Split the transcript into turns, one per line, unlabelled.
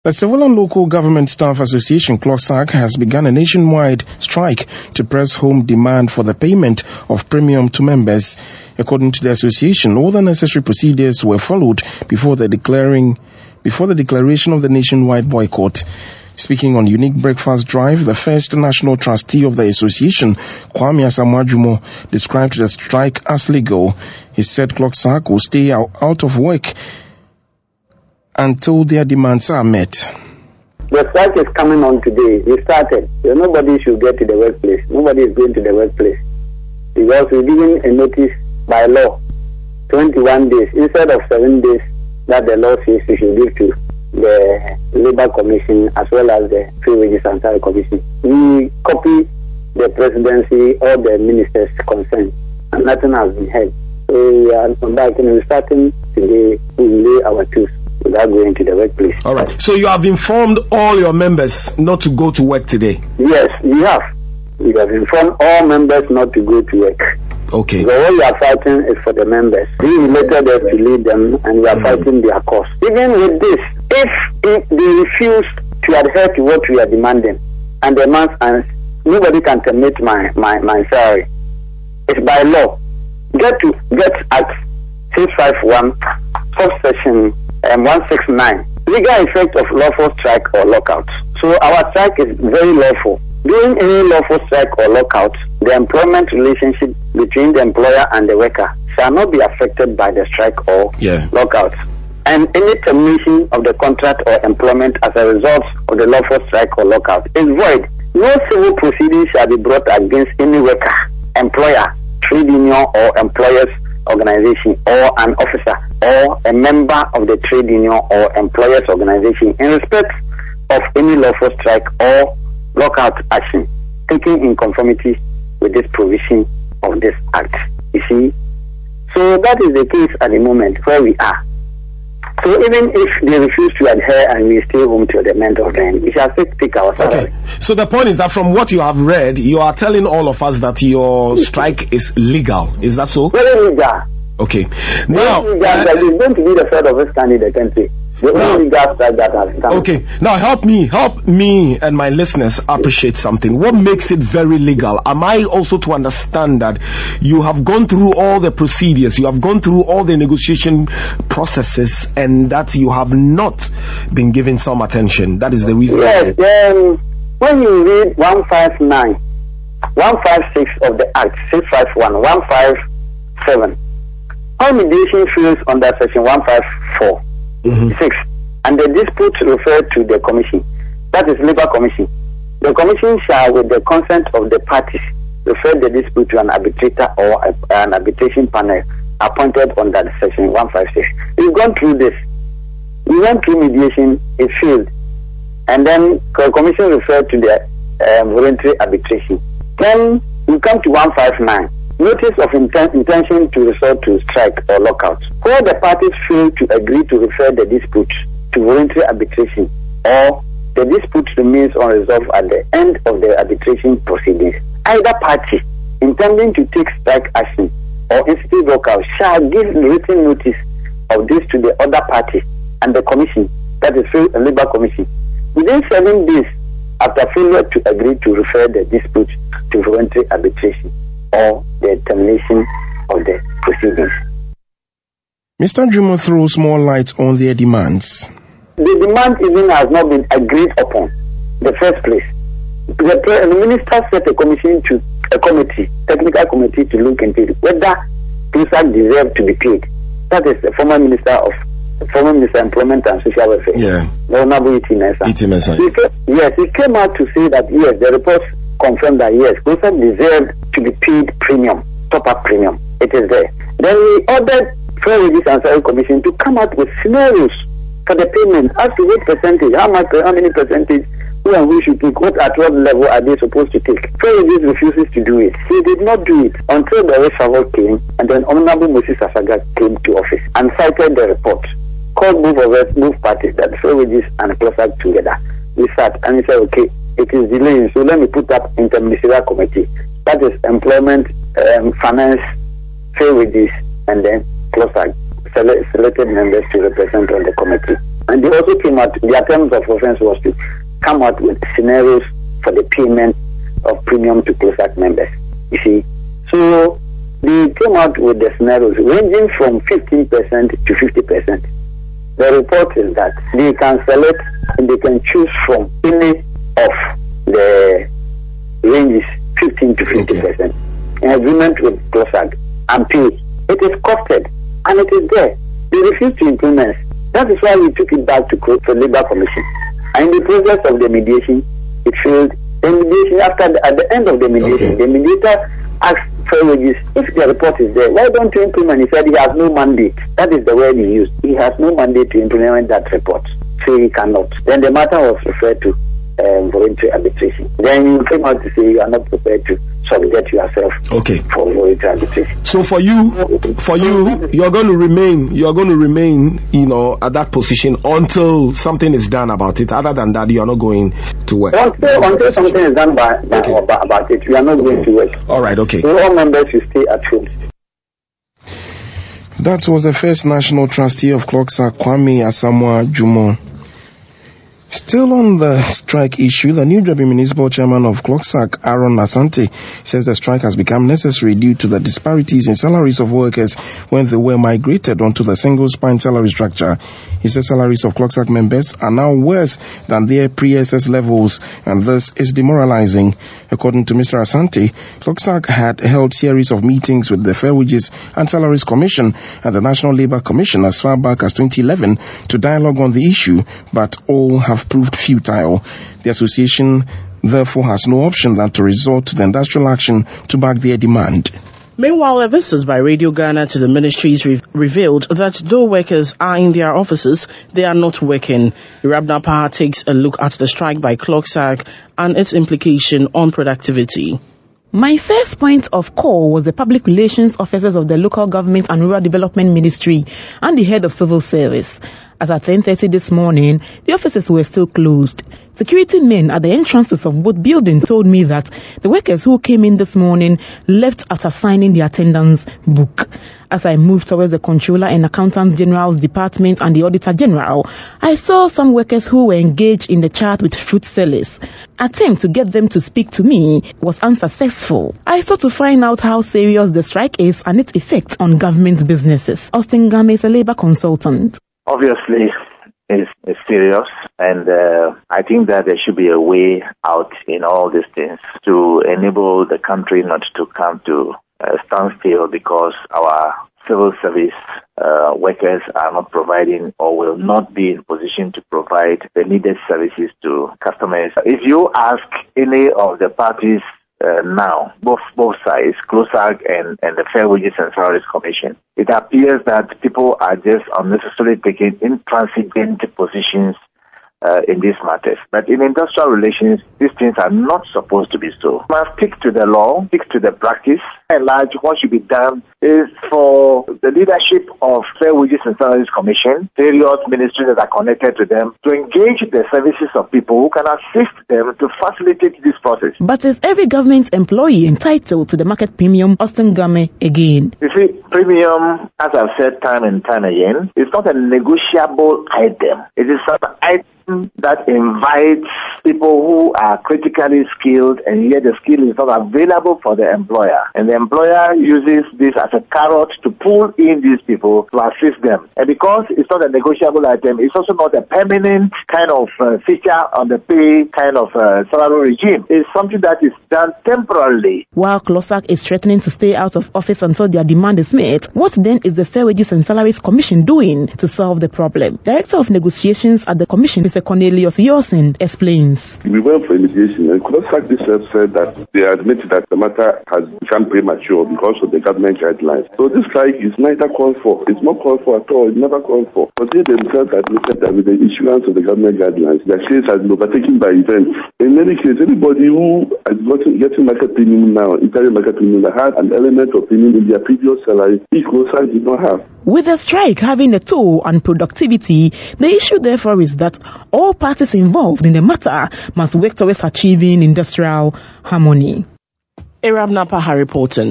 The Civil and Local Government Staff Association, CLOGSAG, has begun a nationwide strike to press home demand for the payment of premium to members. According to the association, all the necessary procedures were followed before the declaration of the nationwide boycott. Speaking on Unique Breakfast Drive, the first national trustee of the association, Kwame Asamoah-Jumo, described the strike as legal. He said CLOGSAG will stay out of work until their demands are met.
The strike is coming on today. We started. So nobody should get to the workplace. Nobody is going to the workplace. Because we're giving a notice by law, 21 days, instead of 7 days that the law says we should give to the Labour Commission as well as the Free Wages and Salary Commission. We copy the presidency or the minister's consent, and nothing has been heard. So we are back and we're starting today. We lay our tools without going to the workplace.
All right. So you have informed all your members not to go to work today?
Yes, we have. We have informed all members not to go to work.
Okay.
So what we are fighting is for the members. We elected us to lead them, and we are fighting their cause. Even with this, if they refuse to adhere to what we are demanding, and the month ends, nobody can terminate my salary. It's by law. Get at 651 subsection 169. Legal effect of lawful strike or lockout. So our strike is very lawful. During any lawful strike or lockout, the employment relationship between the employer and the worker shall not be affected by the strike or lockout. And any termination of the contract or employment as a result of the lawful strike or lockout is void. No civil proceedings shall be brought against any worker, employer, trade union or employers organization, or an officer or a member of the trade union or employers organization in respect of any lawful strike or lockout action taken in conformity with this provision of this act. You see, so that is the case at the moment where we are. So even if they refuse to adhere and we stay home till the end of the end, we shall still take our salary.
Okay. So the point is that from what you have read, you are telling all of us that your strike is legal. Is that so?
Very legal.
Okay. Now,
it's going to be the third of its kind in the country. The only legal strike that has come.
Okay. Now help me and my listeners appreciate something. What makes it very legal? Am I also to understand that you have gone through all the procedures, you have gone through all the negotiation processes, and that you have not been given some attention? That is the reason.
Yes. When you read 159, 156 of the Act, 651, 157, all mediation fails under section 154. 6, and the dispute referred to the commission, that is Labour Commission. The commission shall, with the consent of the parties, refer the dispute to an arbitrator or an arbitration panel appointed under section 156. We've gone through this. We went through mediation, it failed, and then the commission referred to the voluntary arbitration. Then we come to 159. Notice of intention to resort to strike or lockout. Where the parties fail to agree to refer the dispute to voluntary arbitration, or the dispute remains unresolved at the end of the arbitration proceedings, either party intending to take strike action or institute lockout shall give written notice of this to the other party and the commission, that is the Labour Commission, within 7 days after failure to agree to refer the dispute to voluntary arbitration or the termination of the proceedings.
Mr. Jumo throws more light on their demands.
The demand even has not been agreed upon in the first place. The minister set a technical committee to look into whether CLOGSAG deserve to be paid. That is the former minister of Employment and Social Welfare.
Yeah.
Honorable Iti Mensah. Yes, he came out to say that yes, the reports confirmed that yes, CLOGSAG deserved to be paid premium, top-up premium. It is there. Then we ordered Fair Wages and Salary Commission to come out with scenarios for the payment as to what percentage, how many percentage, who and who should take, at what level are they supposed to take. Fair Wages refuses to do it. He did not do it until the reshuffle came, and then Honorable Moses Asaga came to office and cited the report. Called both parties, that Fair Wages and CLOGSAG together. We sat and he said, okay, it is delaying, so let me put up interministerial committee. That is employment, finance, Fair Wages, and then CLOGSAG selected members to represent on the committee. And they also came out, their terms of reference was to come out with scenarios for the payment of premium to CLOSAC members. You see, so they came out with the scenarios ranging from 15% to 50%. The report is that they can select and they can choose from any of the ranges 15 to 50% in agreement with CLOSAC and pay. It is costed and it is there. They refuse to implement. That is why we took it back to the Labour Commission. And in the process of the mediation, it failed. The mediation, at the end of the mediation, the mediator asked fair wages, if the report is there, why don't you implement? He said he has no mandate. That is the word he used. He has no mandate to implement that report. So he cannot. Then the matter was referred to voluntary arbitration. Then you came out to say you are not prepared to subject yourself for voluntary arbitration.
So for you, you're going to remain, at that position until something is done about it. Other than that, you are not going to work.
Until something is done about it, we are not going to work.
All right, okay.
So all members should stay at home.
That was the first national trustee of CLOSAC, Kwame Asamoah Jumo. Still on the strike issue, the New Jersey Municipal Chairman of CLOSAC, Aaron Asante, says the strike has become necessary due to the disparities in salaries of workers when they were migrated onto the single spine salary structure. He says salaries of CLOSAC members are now worse than their pre-SS levels, and this is demoralizing. According to Mr. Asante, CLOSAC had held series of meetings with the Fair Wages and Salaries Commission and the National Labour Commission as far back as 2011 to dialogue on the issue, but all have proved futile. The association therefore has no option than to resort to the industrial action to back their demand.
Meanwhile, a visit by Radio Ghana to the ministries revealed that though workers are in their offices, they are not working. Irabna Paha takes a look at the strike by CLOSAC and its implication on productivity.
My first point of call was the public relations officers of the Local Government and Rural Development Ministry and the head of civil service. As at 10:30 this morning, the offices were still closed. Security men at the entrances of both buildings told me that the workers who came in this morning left after signing the attendance book. As I moved towards the Controller and Accountant General's department and the Auditor General, I saw some workers who were engaged in the chat with fruit sellers. Attempt to get them to speak to me was unsuccessful. I sought to find out how serious the strike is and its effect on government businesses. Austin Game is a labor consultant.
Obviously, it's serious, and I think that there should be a way out in all these things to enable the country not to come to a standstill because our civil service workers are not providing or will not be in position to provide the needed services to customers. If you ask any of the parties now, both sides, CLOSAC and the Fair Wages and Salaries Commission, it appears that people are just unnecessarily taking intransigent positions in these matters. But in industrial relations, these things are not supposed to be so. We must stick to the law, stick to the practice. And large, what should be done is for the leadership of Fair Wages and Salaries Commission, various ministries that are connected to them, to engage the services of people who can assist them to facilitate this process.
But is every government employee entitled to the market premium? Austin Game again.
You see, premium, as I've said time and time again, is not a negotiable item. It is an item that invites people who are critically skilled and yet the skill is not available for the employer. And the employer uses this as a carrot to pull in these people to assist them. And because it's not a negotiable item, it's also not a permanent kind of feature on the pay kind of salary regime. It's something that is done temporarily.
While CLOSAC is threatening to stay out of office until their demand is met, what then is the Fair Wages and Salaries Commission doing to solve the problem? Director of Negotiations at the Commission, Mr. Cornelius Yosin, explains.
We went for mediation and CLOSAC itself said that they admitted that the matter has become premature because of the government guidelines. So this strike is neither called for. It's not called for at all. It's never called for. But they themselves admitted that with the issuance of the government guidelines, their case has been overtaken by events. In any case, anybody who is getting market premium now, interim market premium, that had an element of premium in their previous salary, CLOSAC did not have.
With the strike having a toll on productivity, the issue therefore is that all parties involved in the matter must work towards achieving industrial harmony.
Irabna Paha reporting.